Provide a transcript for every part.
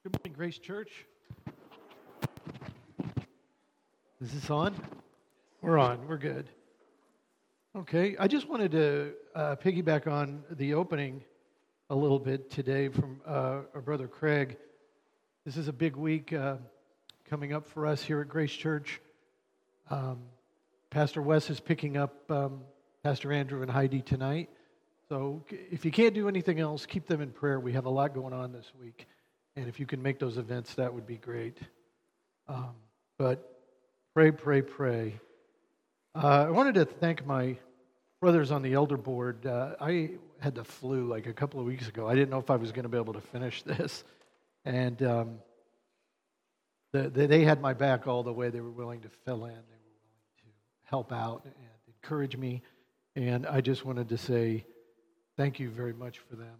Good morning, Grace Church. Is this on? We're on. We're good. Okay. I just wanted to piggyback on the opening a little bit today from our brother Craig. This is a big week coming up for us here at Grace Church. Pastor Wes is picking up Pastor Andrew and Heidi tonight. So if you can't do anything else, keep them in prayer. We have a lot going on this week. And if you can make those events, that would be great. But pray. I wanted to thank my brothers on the elder board. I had the flu like a couple of weeks ago. I didn't know if I was going to be able to finish this. And they had my back all the way. They were willing to fill in. They were willing to help out and encourage me. And I just wanted to say thank you very much for them.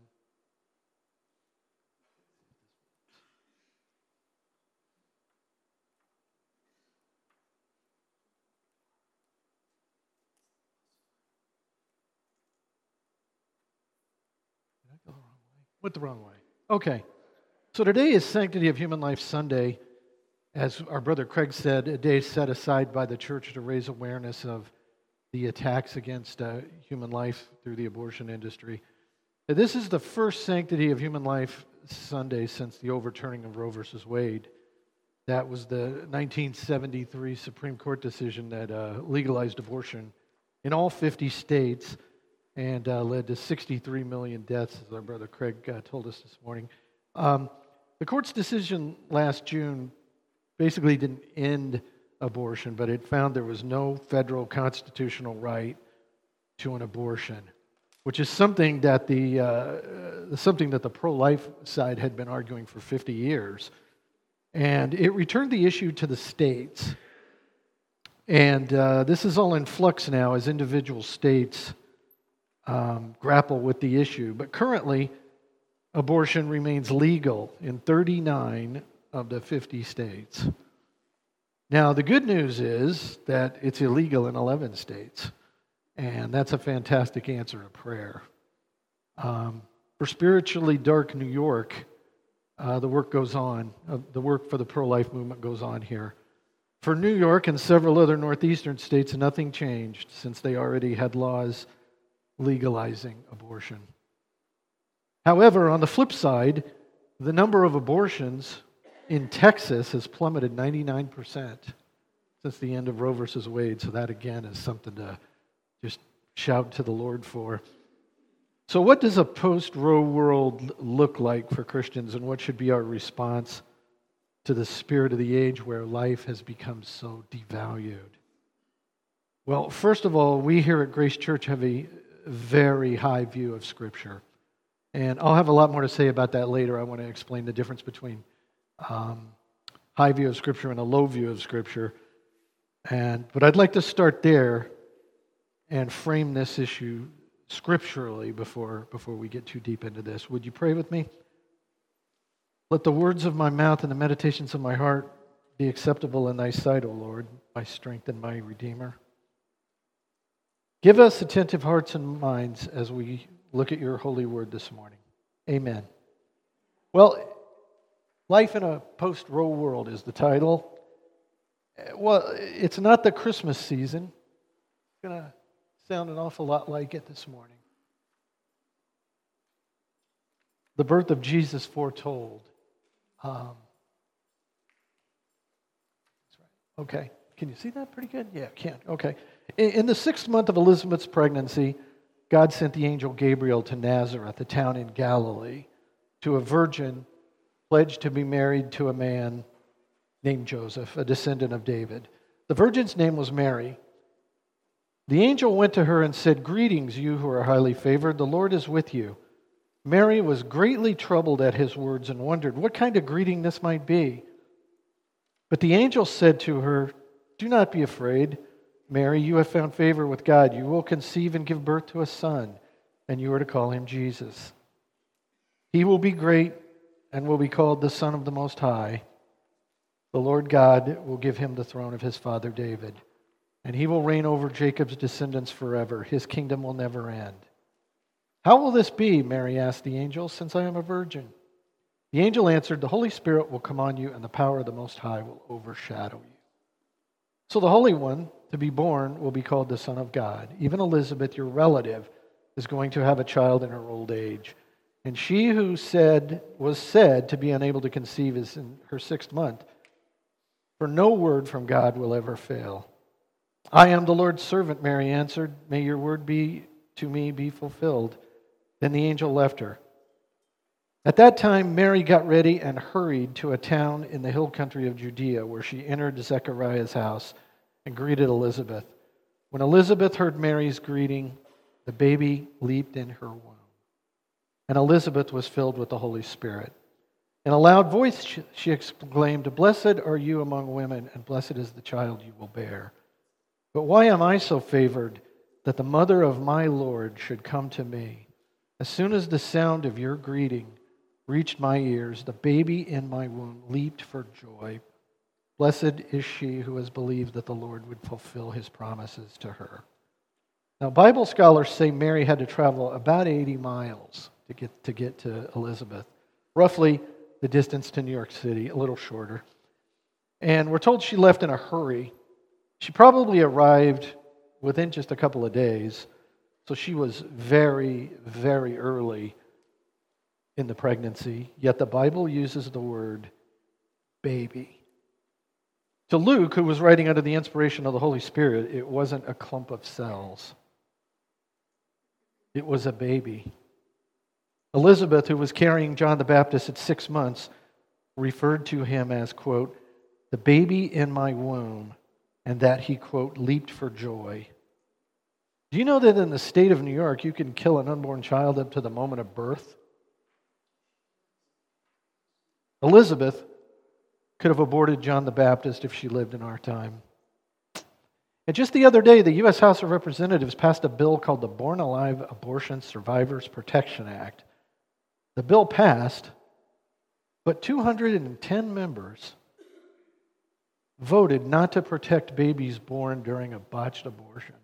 Went the wrong way. Okay. So today is Sanctity of Human Life Sunday. As our brother Craig said, a day set aside by the church to raise awareness of the attacks against human life through the abortion industry. This is the first Sanctity of Human Life Sunday since the overturning of Roe v. Wade. That was the 1973 Supreme Court decision that legalized abortion in all 50 states and led to 63 million deaths, as our brother Craig told us this morning. The court's decision last June basically didn't end abortion, but it found there was no federal constitutional right to an abortion, which is something that the pro-life side had been arguing for 50 years. And it returned the issue to the states. And this is all in flux now as individual states grapple with the issue. But currently, abortion remains legal in 39 of the 50 states. Now, the good news is that it's illegal in 11 states, and that's a fantastic answer to prayer. For spiritually dark New York, the work goes on. The work for the pro-life movement goes on here. For New York and several other northeastern states, nothing changed since they already had laws legalizing abortion. However, on the flip side, the number of abortions in Texas has plummeted 99% since the end of Roe versus Wade. So that, again, is something to just shout to the Lord for. So what does a post-Roe world look like for Christians, and what should be our response to the spirit of the age where life has become so devalued? Well, first of all, we here at Grace Church have a very high view of Scripture. And I'll have a lot more to say about that later. I want to explain the difference between high view of Scripture and a low view of Scripture. But I'd like to start there and frame this issue scripturally before we get too deep into this. Would you pray with me? Let the words of my mouth and the meditations of my heart be acceptable in thy sight, O Lord, my strength and my Redeemer. Give us attentive hearts and minds as we look at your holy word this morning. Amen. Well, Life in a Post-Roe World is the title. Well, it's not the Christmas season. It's going to sound an awful lot like it this morning. The birth of Jesus foretold. That's right. Okay. Can you see that pretty good? Yeah, can. Okay. In the 6th month of Elizabeth's pregnancy, God sent the angel Gabriel to Nazareth, a town in Galilee, to a virgin pledged to be married to a man named Joseph, a descendant of David. The virgin's name was Mary. The angel went to her and said, "Greetings, you who are highly favored. The Lord is with you." Mary was greatly troubled at his words and wondered what kind of greeting this might be. But the angel said to her, "Do not be afraid, Mary, you have found favor with God. You will conceive and give birth to a son, and you are to call him Jesus. He will be great and will be called the Son of the Most High. The Lord God will give him the throne of his father David, and he will reign over Jacob's descendants forever. His kingdom will never end." "How will this be," Mary asked the angel, "since I am a virgin?" The angel answered, "The Holy Spirit will come on you, and the power of the Most High will overshadow you. So the Holy One to be born will be called the Son of God. Even Elizabeth, your relative, is going to have a child in her old age. And she who was said to be unable to conceive is in her 6th month. For no word from God will ever fail. I am the Lord's servant," Mary answered. "May your word be to me be fulfilled." Then the angel left her. At that time, Mary got ready and hurried to a town in the hill country of Judea, where she entered Zechariah's house and greeted Elizabeth. When Elizabeth heard Mary's greeting, the baby leaped in her womb. And Elizabeth was filled with the Holy Spirit. In a loud voice, she exclaimed, "Blessed are you among women, and blessed is the child you will bear. But why am I so favored that the mother of my Lord should come to me? As soon as the sound of your greeting reached my ears, the baby in my womb leaped for joy. Blessed is she who has believed that the Lord would fulfill his promises to her." Now, Bible scholars say Mary had to travel about 80 miles to get to Elizabeth, roughly the distance to New York City, a little shorter. And we're told she left in a hurry. She probably arrived within just a couple of days, so she was very, very early in the pregnancy, yet the Bible uses the word baby. To Luke, who was writing under the inspiration of the Holy Spirit, it wasn't a clump of cells. It was a baby. Elizabeth, who was carrying John the Baptist at 6 months, referred to him as, quote, "the baby in my womb," and that he, quote, "leaped for joy." Do you know that in the state of New York, you can kill an unborn child up to the moment of birth? Elizabeth could have aborted John the Baptist if she lived in our time. And just the other day, the U.S. House of Representatives passed a bill called the Born Alive Abortion Survivors Protection Act. The bill passed, but 210 members voted not to protect babies born during a botched abortion.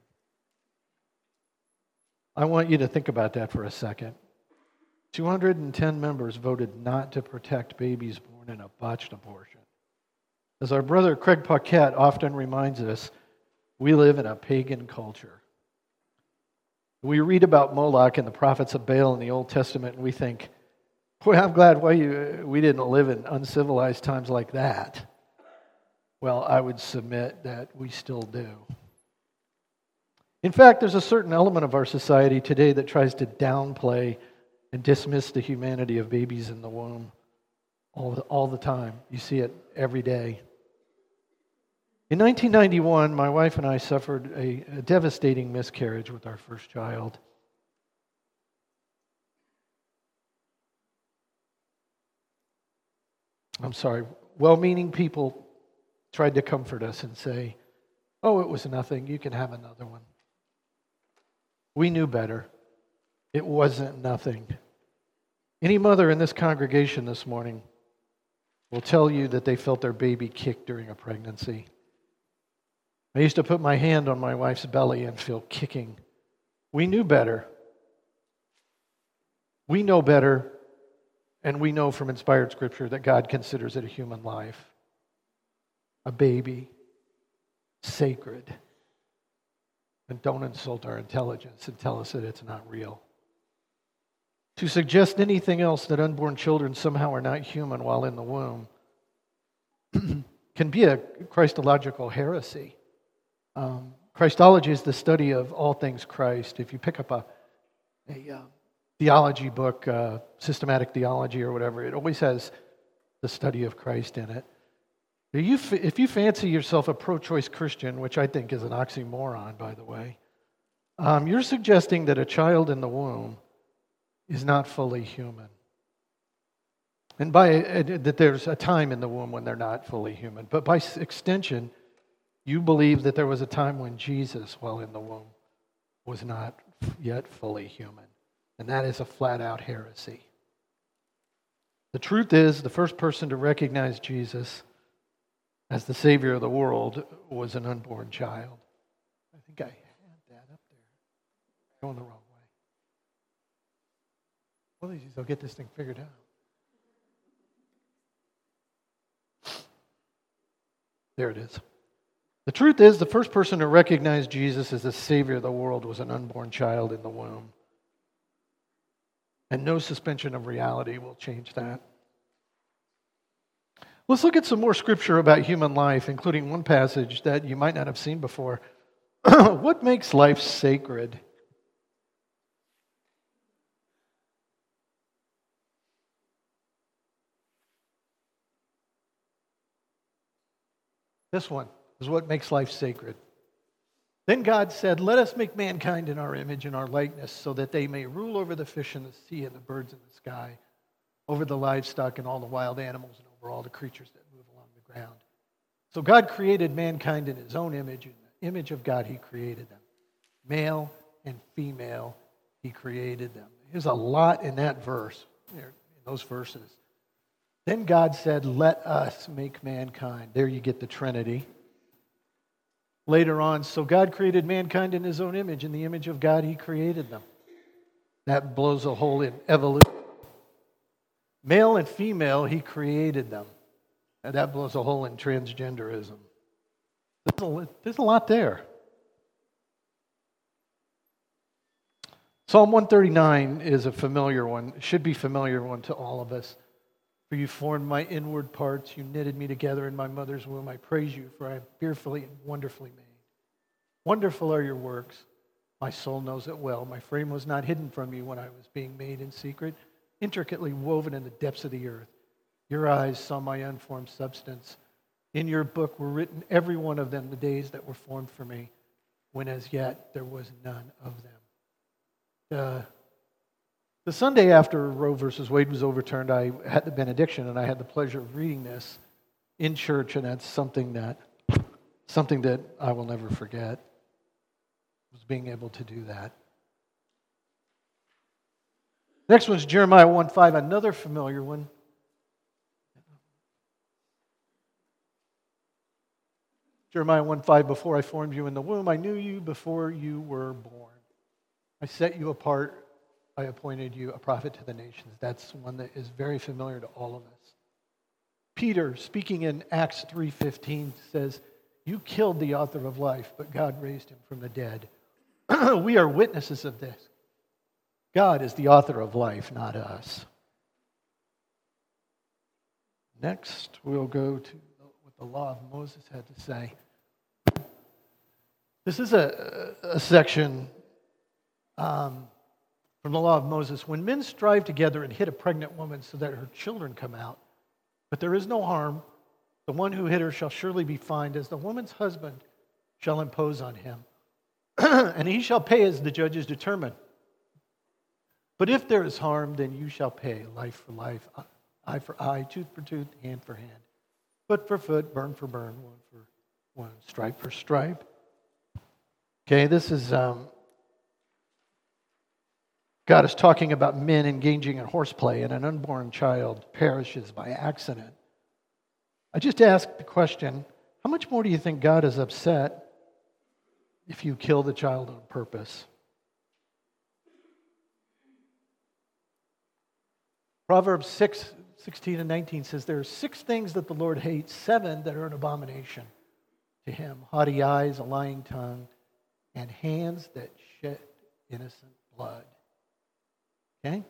I want you to think about that for a second. 210 members voted not to protect babies born in a botched abortion. As our brother Craig Paquette often reminds us, we live in a pagan culture. We read about Moloch and the prophets of Baal in the Old Testament, and we think, boy, I'm glad we didn't live in uncivilized times like that. Well, I would submit that we still do. In fact, there's a certain element of our society today that tries to downplay and dismiss the humanity of babies in the womb all the time. You see it every day. In 1991, my wife and I suffered a devastating miscarriage with our first child. I'm sorry, well-meaning people tried to comfort us and say, "Oh, it was nothing, you can have another one." We knew better. It wasn't nothing. Any mother in this congregation this morning will tell you that they felt their baby kick during a pregnancy. I used to put my hand on my wife's belly and feel kicking. We knew better. We know better, and we know from inspired scripture that God considers it a human life, a baby, sacred. And don't insult our intelligence and tell us that it's not real. To suggest anything else, that unborn children somehow are not human while in the womb, can be a Christological heresy. Christology is the study of all things Christ. If you pick up a theology book, systematic theology or whatever, it always has the study of Christ in it. If you fancy yourself a pro-choice Christian, which I think is an oxymoron, by the way, you're suggesting that a child in the womb is not fully human. And that there's a time in the womb when they're not fully human. But by extension, you believe that there was a time when Jesus, while in the womb, was not yet fully human. And that is a flat-out heresy. The truth is, the first person to recognize Jesus as the Savior of the world was an unborn child. I think I had that up there. Going the wrong way. One of these days I'll get this thing figured out. There it is. The truth is, the first person to recognize Jesus as the Savior of the world was an unborn child in the womb. And no suspension of reality will change that. Let's look at some more scripture about human life, including one passage that you might not have seen before. What makes life sacred? This one is what makes life sacred. Then God said, "Let us make mankind in our image and our likeness, so that they may rule over the fish in the sea and the birds in the sky, over the livestock and all the wild animals, and over all the creatures that move along the ground." So God created mankind in his own image. In the image of God, he created them. Male and female, he created them. There's a lot in that verse, in those verses. Then God said, "Let us make mankind." There you get the Trinity. Later on, so God created mankind in his own image. In the image of God, he created them. That blows a hole in evolution. Male and female, he created them. And that blows a hole in transgenderism. There's a lot there. Psalm 139 is a familiar one. It should be a familiar one to all of us. "For you formed my inward parts. You knitted me together in my mother's womb. I praise you, for I am fearfully and wonderfully made. Wonderful are your works. My soul knows it well. My frame was not hidden from you when I was being made in secret, intricately woven in the depths of the earth. Your eyes saw my unformed substance. In your book were written, every one of them, the days that were formed for me, when as yet there was none of them." The Sunday after Roe versus Wade was overturned, I had the benediction, and I had the pleasure of reading this in church, and that's something that I will never forget, was being able to do that. Next one's Jeremiah 1:5, another familiar one. Jeremiah 1:5, "Before I formed you in the womb, I knew you before you were born. I set you apart. I appointed you a prophet to the nations." That's one that is very familiar to all of us. Peter, speaking in Acts 3:15, says, "You killed the author of life, but God raised him from the dead." We are witnesses of this. God is the author of life, not us. Next, we'll go to what the law of Moses had to say. This is a section from the law of Moses. "When men strive together and hit a pregnant woman so that her children come out, but there is no harm, the one who hit her shall surely be fined, as the woman's husband shall impose on him. And he shall pay as the judges determine. But if there is harm, then you shall pay life for life, eye for eye, tooth for tooth, hand for hand, foot for foot, burn for burn, one for one, stripe for stripe." Okay, this is God is talking about men engaging in horseplay, and an unborn child perishes by accident. I just asked the question, how much more do you think God is upset if you kill the child on purpose? Proverbs 6:16 and 19 says, "There are 6 things that the Lord hates, 7 that are an abomination to him: haughty eyes, a lying tongue, and hands that shed innocent blood." Okay?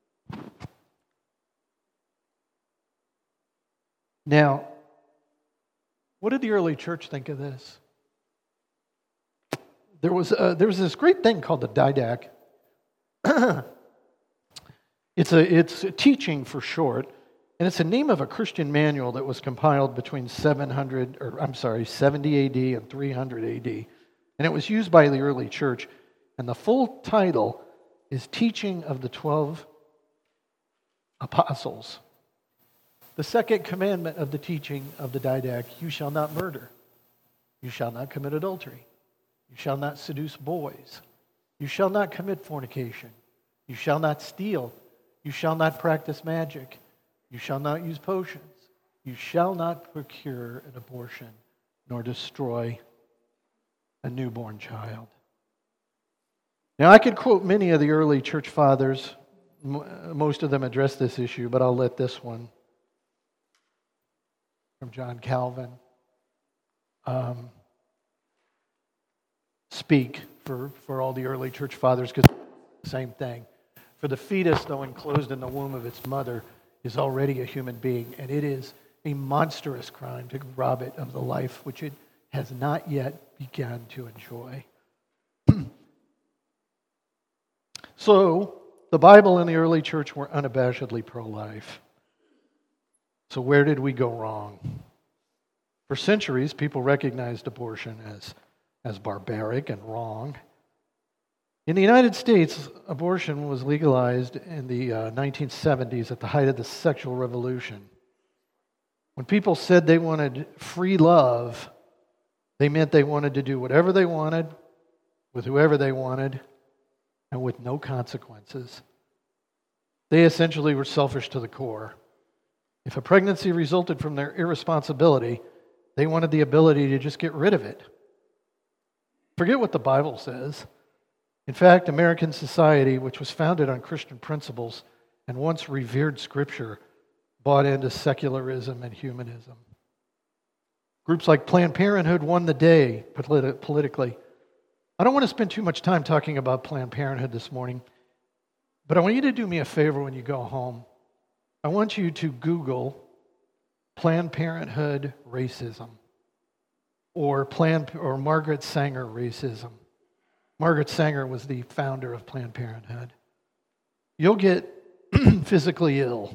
Now, what did the early church think of this? There was this great thing called the Didache. It's a teaching for short, and it's the name of a Christian manual that was compiled between 70 AD and 300 AD, and it was used by the early church. And the full title is Teaching of the 12 Apostles. The second commandment of the teaching of the Didache: "You shall not murder. You shall not commit adultery. You shall not seduce boys. You shall not commit fornication. You shall not steal. You shall not practice magic. You shall not use potions. You shall not procure an abortion, nor destroy a newborn child." Now, I could quote many of the early church fathers. Most of them address this issue, but I'll let this one from John Calvin. speak for all the early church fathers, because it's the same thing. For the fetus, though enclosed in the womb of its mother, is already a human being, and it is a monstrous crime to rob it of the life which it has not yet begun to enjoy. So, the Bible and the early church were unabashedly pro-life. So where did we go wrong? For centuries, people recognized abortion as barbaric and wrong. In the United States, abortion was legalized in the 1970s at the height of the sexual revolution. When people said they wanted free love, they meant they wanted to do whatever they wanted, with whoever they wanted, and with no consequences. They essentially were selfish to the core. If a pregnancy resulted from their irresponsibility, they wanted the ability to just get rid of it. Forget what the Bible says. In fact, American society, which was founded on Christian principles and once revered Scripture, bought into secularism and humanism. Groups like Planned Parenthood won the day politically. I don't want to spend too much time talking about Planned Parenthood this morning, but I want you to do me a favor when you go home. I want you to Google Planned Parenthood racism or Margaret Sanger racism. Margaret Sanger was the founder of Planned Parenthood. You'll get physically ill.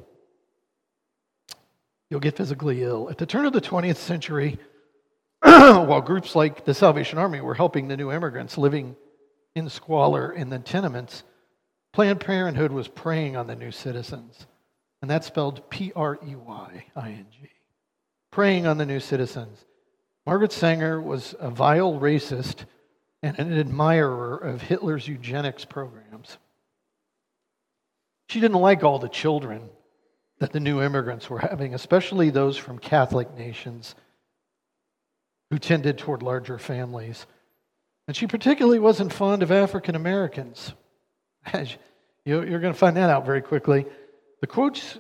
You'll get physically ill. At the turn of the 20th century, while groups like the Salvation Army were helping the new immigrants living in squalor in the tenements, Planned Parenthood was preying on the new citizens. And that's spelled Preying. Preying on the new citizens. Margaret Sanger was a vile racist and an admirer of Hitler's eugenics programs. She didn't like all the children that the new immigrants were having, especially those from Catholic nations who tended toward larger families. And she particularly wasn't fond of African Americans. You're going to find that out very quickly. The quotes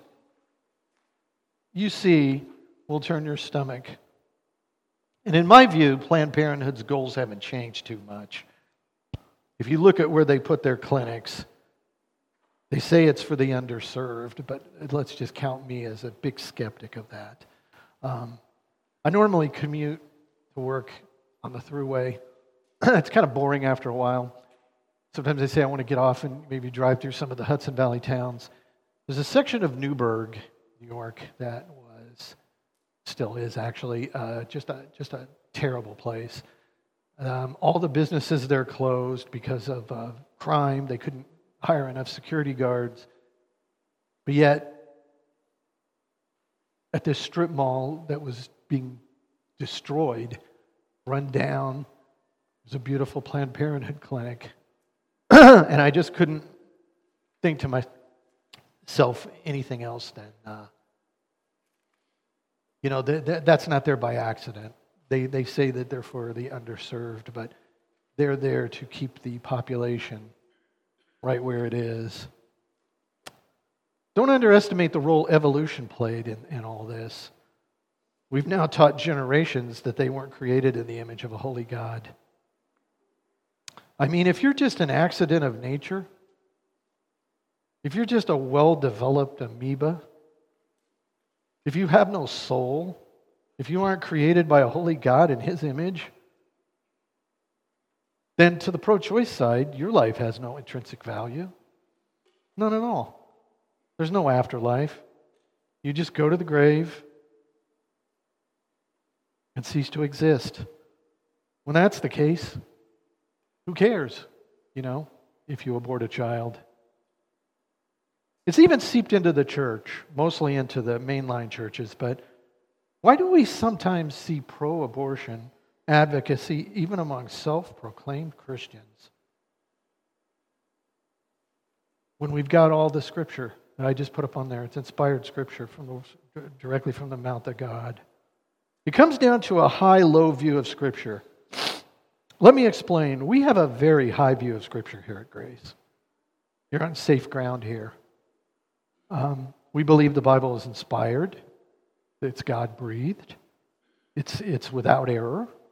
you see will turn your stomach. And in my view, Planned Parenthood's goals haven't changed too much. If you look at where they put their clinics, they say it's for the underserved, but let's just count me as a big skeptic of that. I normally commute to work on the thruway. It's kind of boring after a while. Sometimes I say I want to get off and maybe drive through some of the Hudson Valley towns. There's a section of Newburgh, New York, that still is actually just a terrible place. All the businesses there closed because of crime. They couldn't hire enough security guards. But yet, at this strip mall that was being destroyed, run down, there's a beautiful Planned Parenthood clinic. And I just couldn't think to myself anything else than, that's not there by accident. They say that they're for the underserved, but they're there to keep the population right where it is. Don't underestimate the role evolution played in all this. We've now taught generations that they weren't created in the image of a holy God. I mean, if you're just an accident of nature, if you're just a well-developed amoeba, if you have no soul, if you aren't created by a holy God in His image, then to the pro-choice side, your life has no intrinsic value. None at all. There's no afterlife. You just go to the grave and cease to exist. When that's the case, who cares, if you abort a child? It's even seeped into the church, mostly into the mainline churches, but why do we sometimes see pro-abortion advocacy even among self-proclaimed Christians when we've got all the scripture that I just put up on there? It's inspired scripture directly from the mouth of God. It comes down to a high-low view of scripture. Let me explain. We have a very high view of scripture here at Grace. You're on safe ground here. We believe the Bible is inspired. It's God-breathed. It's without error.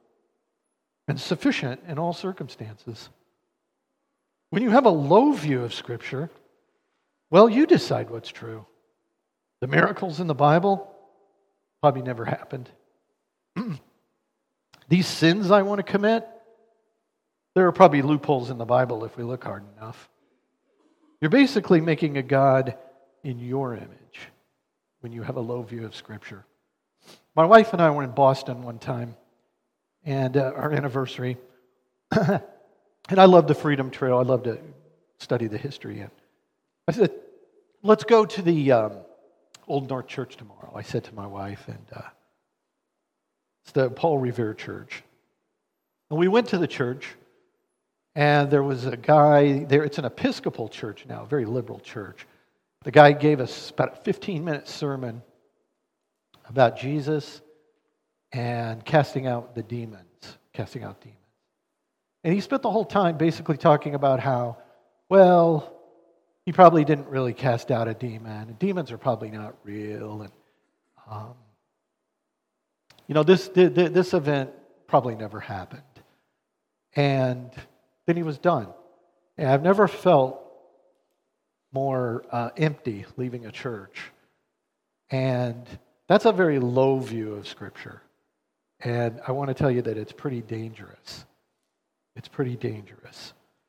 and sufficient in all circumstances. When you have a low view of Scripture, well, you decide what's true. The miracles in the Bible probably never happened. These sins I want to commit, there are probably loopholes in the Bible if we look hard enough. You're basically making a God in your image when you have a low view of Scripture. My wife and I were in Boston one time, and our anniversary, and I love the Freedom Trail. I love to study the history. And I said, let's go to the Old North Church tomorrow. I said to my wife, and it's the Paul Revere Church. And we went to the church, and there was a guy there. It's an Episcopal church now, a very liberal church. The guy gave us about a 15-minute sermon about Jesus and casting out demons. And he spent the whole time basically talking about how, well, he probably didn't really cast out a demon, and demons are probably not real, and this event probably never happened. And then he was done. And I've never felt more empty leaving a church. And that's a very low view of Scripture. And I want to tell you that it's pretty dangerous. It's pretty dangerous.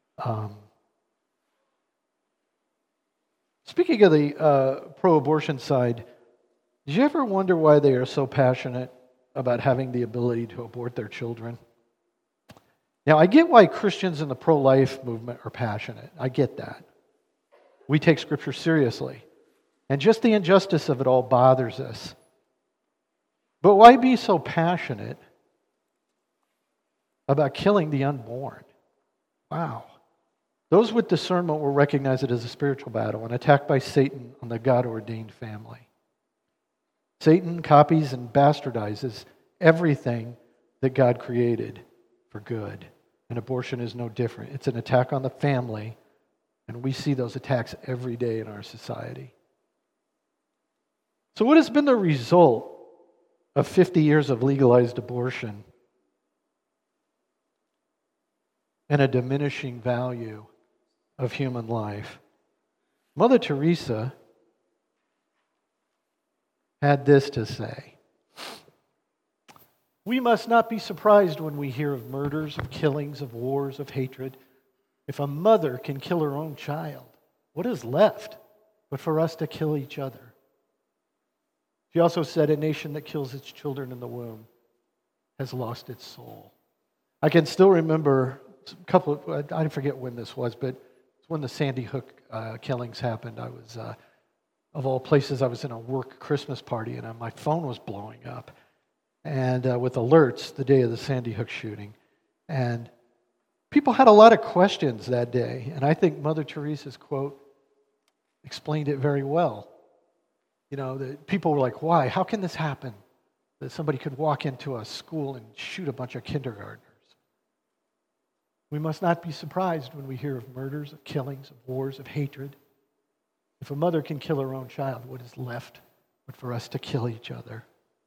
Speaking of the pro-abortion side, did you ever wonder why they are so passionate about having the ability to abort their children? Now, I get why Christians in the pro-life movement are passionate. I get that. We take Scripture seriously. And just the injustice of it all bothers us. But why be so passionate about killing the unborn? Wow. Those with discernment will recognize it as a spiritual battle, an attack by Satan on the God-ordained family. Satan copies and bastardizes everything that God created for good. And abortion is no different. It's an attack on the family, and we see those attacks every day in our society. So what has been the result of 50 years of legalized abortion and a diminishing value of human life? Mother Teresa had this to say: "We must not be surprised when we hear of murders, of killings, of wars, of hatred. If a mother can kill her own child, what is left but for us to kill each other?" She also said, "A nation that kills its children in the womb has lost its soul." I can still remember I forget when this was, but it's when the Sandy Hook killings happened. I was, of all places, I was in a work Christmas party, and my phone was blowing up, and with alerts the day of the Sandy Hook shooting. And people had a lot of questions that day, and I think Mother Teresa's quote explained it very well. You know, that people were like, why? How can this happen? That somebody could walk into a school and shoot a bunch of kindergartners. We must not be surprised when we hear of murders, of killings, of wars, of hatred. If a mother can kill her own child, what is left but for us to kill each other?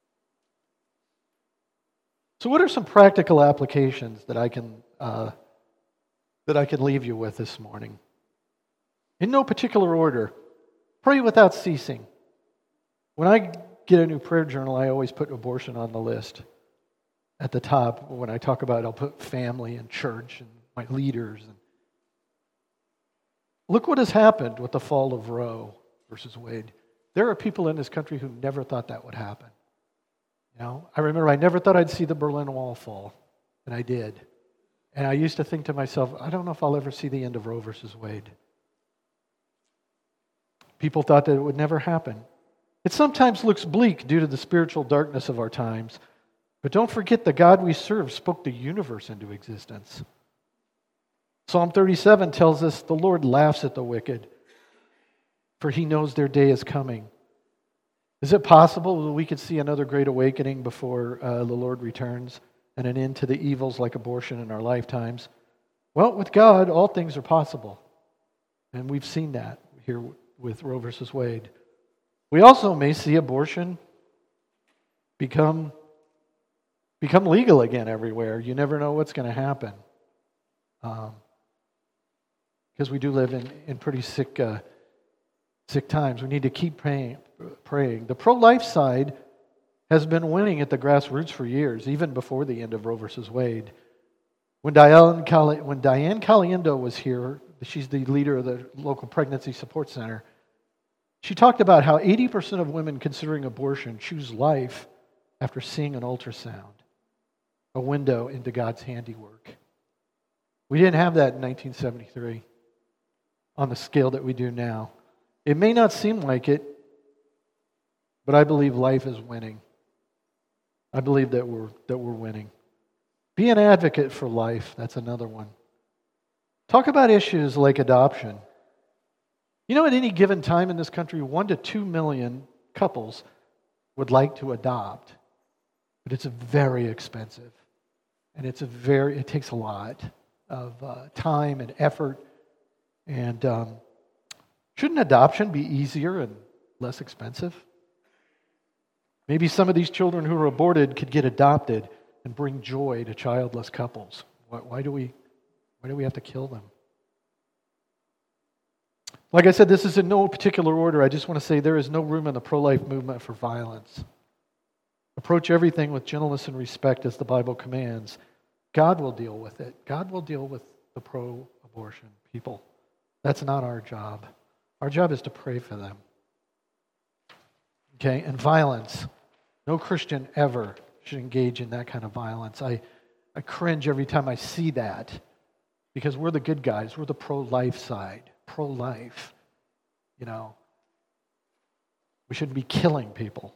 So what are some practical applications that I can leave you with this morning? In no particular order, pray without ceasing. When I get a new prayer journal, I always put abortion on the list. At the top, when I talk about it, I'll put family and church and my leaders. And look what has happened with the fall of Roe versus Wade. There are people in this country who never thought that would happen. You know, I remember I never thought I'd see the Berlin Wall fall, and I did. And I used to think to myself, I don't know if I'll ever see the end of Roe versus Wade. People thought that it would never happen. It sometimes looks bleak due to the spiritual darkness of our times, but don't forget the God we serve spoke the universe into existence. Psalm 37 tells us the Lord laughs at the wicked, for he knows their day is coming. Is it possible that we could see another great awakening before the Lord returns and an end to the evils like abortion in our lifetimes? Well, with God, all things are possible. And we've seen that here with Roe versus Wade. We also may see abortion become become legal again everywhere. You never know what's going to happen. Because we do live in pretty sick times. We need to keep praying. The pro-life side has been winning at the grassroots for years, even before the end of Roe versus Wade. When Diane Caliendo was here, she's the leader of the local pregnancy support center, she talked about how 80% of women considering abortion choose life after seeing an ultrasound, a window into God's handiwork. We didn't have that in 1973 on the scale that we do now. It may not seem like it, but I believe life is winning. I believe that we're winning. Be an advocate for life. That's another one. Talk about issues like adoption. You know, at any given time in this country, 1 to 2 million couples would like to adopt, but it's very expensive, and it takes a lot of time and effort. And shouldn't adoption be easier and less expensive? Maybe some of these children who are aborted could get adopted and bring joy to childless couples. Why do we have to kill them? Like I said, this is in no particular order. I just want to say there is no room in the pro-life movement for violence. Approach everything with gentleness and respect as the Bible commands. God will deal with it. God will deal with the pro-abortion people. That's not our job. Our job is to pray for them. Okay, and violence. No Christian ever should engage in that kind of violence. I cringe every time I see that because we're the good guys. We're the pro-life side. Pro-life. You know, we shouldn't be killing people.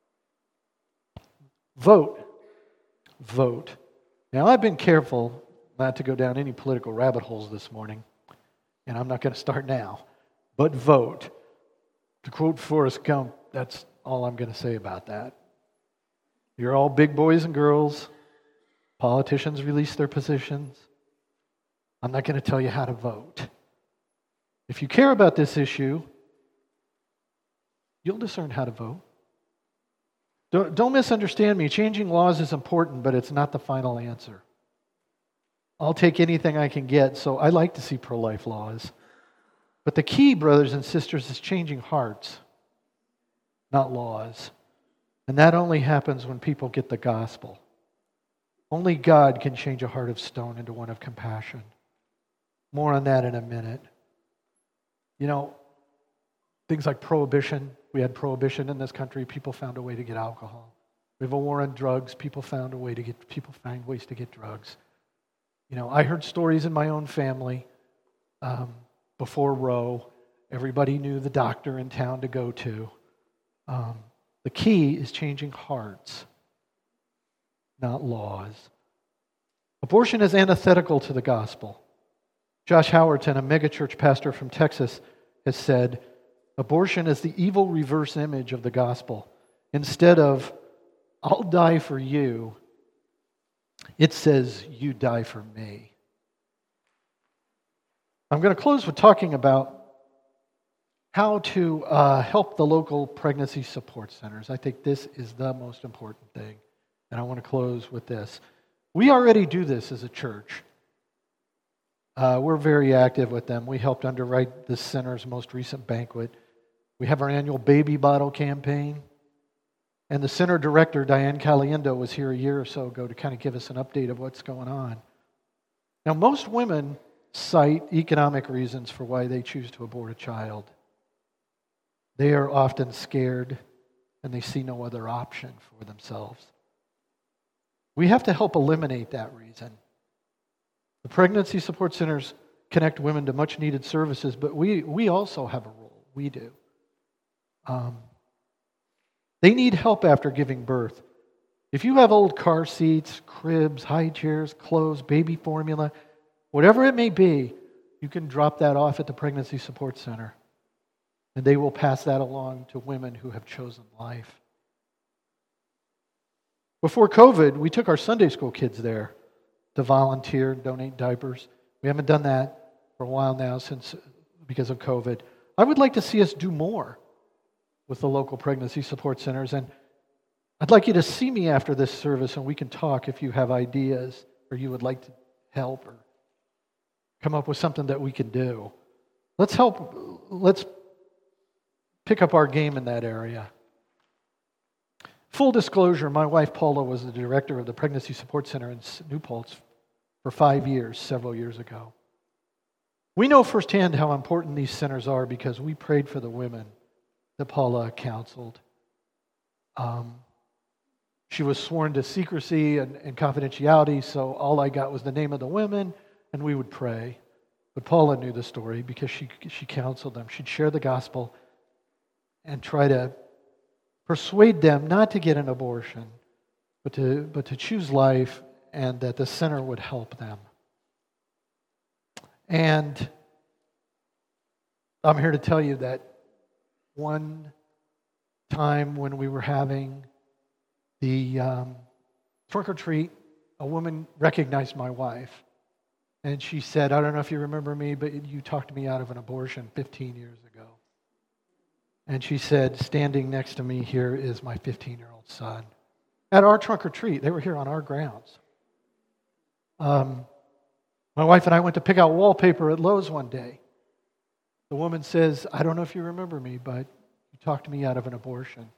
Vote. Vote. Now, I've been careful not to go down any political rabbit holes this morning, and I'm not going to start now. But vote. To quote Forrest Gump, that's all I'm going to say about that. You're all big boys and girls. Politicians release their positions. I'm not going to tell you how to vote. If you care about this issue, you'll discern how to vote. Don't misunderstand me. Changing laws is important, but it's not the final answer. I'll take anything I can get, so I like to see pro-life laws. But the key, brothers and sisters, is changing hearts, not laws. And that only happens when people get the gospel. Only God can change a heart of stone into one of compassion. More on that in a minute. You know, things like prohibition. We had prohibition in this country. People found a way to get alcohol. We have a war on drugs. People find ways to get drugs. You know, I heard stories in my own family before Roe. Everybody knew the doctor in town to go to. The key is changing hearts, not laws. Abortion is antithetical to the gospel. Josh Howerton, a megachurch pastor from Texas, has said, abortion is the evil reverse image of the gospel. Instead of, I'll die for you, it says, you die for me. I'm going to close with talking about how to help the local pregnancy support centers. I think this is the most important thing. And I want to close with this. We already do this as a church. We're very active with them. We helped underwrite the center's most recent banquet. We have our annual baby bottle campaign. And the center director, Diane Caliendo, was here a year or so ago to kind of give us an update of what's going on. Now, most women cite economic reasons for why they choose to abort a child. They are often scared, and they see no other option for themselves. We have to help eliminate that reason. The pregnancy support centers connect women to much-needed services, but we also have a role. We do. They need help after giving birth. If you have old car seats, cribs, high chairs, clothes, baby formula, whatever it may be, you can drop that off at the pregnancy support center, and they will pass that along to women who have chosen life. Before COVID, we took our Sunday school kids there to volunteer and donate diapers. We haven't done that for a while now because of COVID. I would like to see us do more with the local pregnancy support centers. And I'd like you to see me after this service and we can talk if you have ideas or you would like to help or come up with something that we can do. Let's pick up our game in that area. Full disclosure, my wife Paula was the director of the Pregnancy Support Center in New Paltz for 5 years, several years ago. We know firsthand how important these centers are because we prayed for the women that Paula counseled. She was sworn to secrecy and confidentiality, so all I got was the name of the women, and we would pray. But Paula knew the story because she counseled them. She'd share the gospel and try to persuade them not to get an abortion, but to choose life, and that the center would help them. And I'm here to tell you that one time when we were having the trunk or treat, a woman recognized my wife. And she said, I don't know if you remember me, but you talked me out of an abortion 15 years ago. And she said, standing next to me here is my 15-year-old son. At our trunk or treat, they were here on our grounds. My wife and I went to pick out wallpaper at Lowe's one day. The woman says, I don't know if you remember me, but you talked me out of an abortion.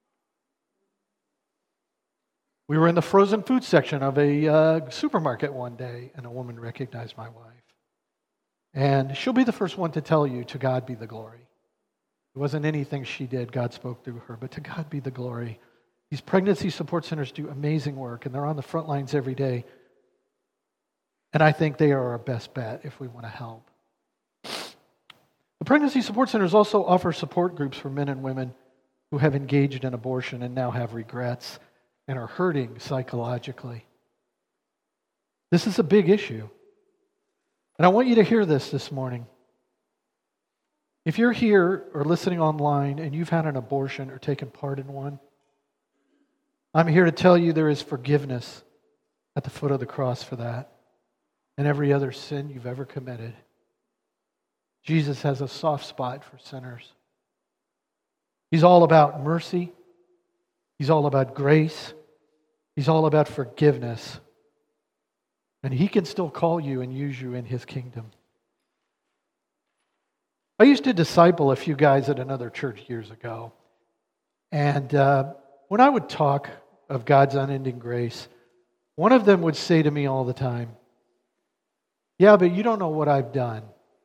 We were in the frozen food section of a supermarket one day, and a woman recognized my wife. And she'll be the first one to tell you, to God be the glory. It wasn't anything she did, God spoke through her, but to God be the glory. These pregnancy support centers do amazing work, and they're on the front lines every day. And I think they are our best bet if we want to help. The pregnancy support centers also offer support groups for men and women who have engaged in abortion and now have regrets and are hurting psychologically. This is a big issue. And I want you to hear this morning. If you're here or listening online and you've had an abortion or taken part in one, I'm here to tell you there is forgiveness at the foot of the cross for that and every other sin you've ever committed. Jesus has a soft spot for sinners. He's all about mercy. He's all about grace. He's all about forgiveness. And He can still call you and use you in His kingdom. I used to disciple a few guys at another church years ago. And when I would talk of God's unending grace, one of them would say to me all the time, yeah, but you don't know what I've done.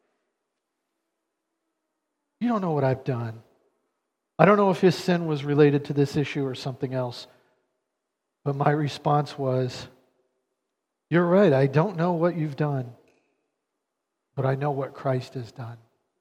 You don't know what I've done. I don't know if his sin was related to this issue or something else. But my response was, you're right, I don't know what you've done, but I know what Christ has done.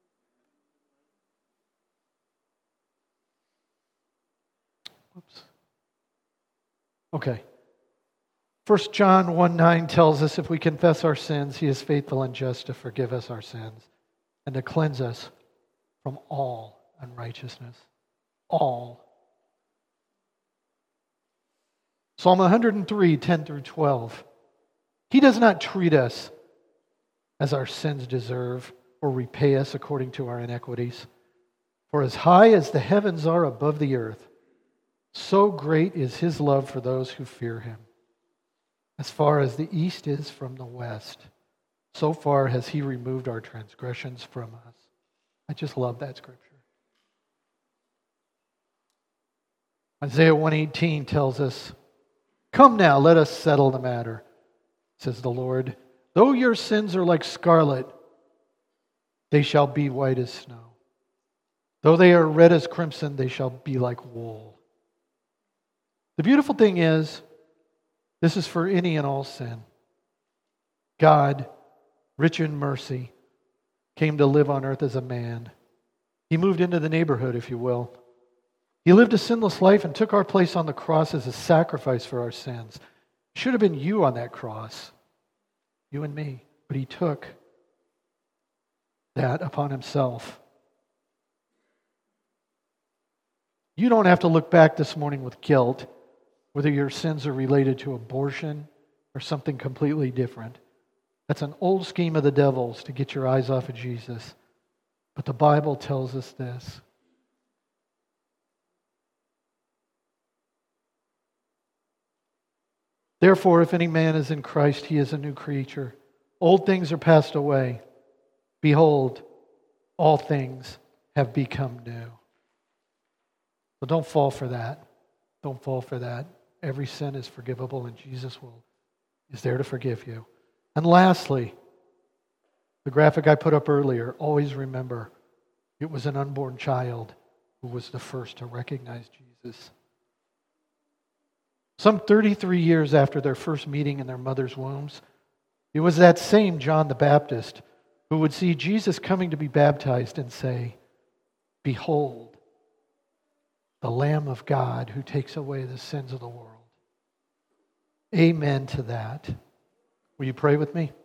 Oops. Okay. 1 John 1:9 tells us if we confess our sins, He is faithful and just to forgive us our sins and to cleanse us from all unrighteousness. All. Psalm 103, 10 through 12. He does not treat us as our sins deserve or repay us according to our iniquities. For as high as the heavens are above the earth, so great is His love for those who fear Him. As far as the east is from the west, so far has He removed our transgressions from us. I just love that scripture. Isaiah 1:18 tells us, come now, let us settle the matter, says the Lord. Though your sins are like scarlet, they shall be white as snow. Though they are red as crimson, they shall be like wool. The beautiful thing is, this is for any and all sin. God, rich in mercy, came to live on earth as a man. He moved into the neighborhood, if you will. He lived a sinless life and took our place on the cross as a sacrifice for our sins. It should have been you on that cross, you and me, but He took that upon Himself. You don't have to look back this morning with guilt, whether your sins are related to abortion or something completely different. That's an old scheme of the devil's to get your eyes off of Jesus. But the Bible tells us this. Therefore, if any man is in Christ, he is a new creature. Old things are passed away. Behold, all things have become new. So don't fall for that. Don't fall for that. Every sin is forgivable, and Jesus is there to forgive you. And lastly, the graphic I put up earlier, always remember, it was an unborn child who was the first to recognize Jesus. Some 33 years after their first meeting in their mother's wombs, it was that same John the Baptist who would see Jesus coming to be baptized and say, "Behold, the Lamb of God who takes away the sins of the world." Amen to that. Will you pray with me?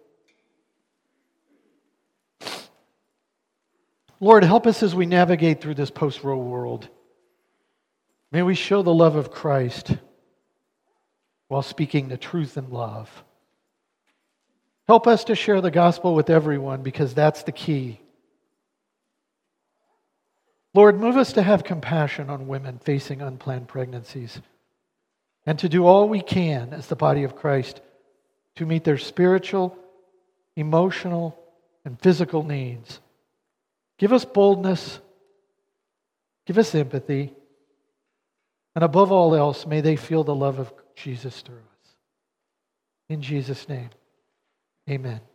Lord, help us as we navigate through this post-Roe world. May we show the love of Christ while speaking the truth in love. Help us to share the gospel with everyone, because that's the key. Lord, move us to have compassion on women facing unplanned pregnancies, and to do all we can as the body of Christ to meet their spiritual, emotional, and physical needs. Give us boldness, give us empathy, and above all else, may they feel the love of Jesus through us. In Jesus' name, amen.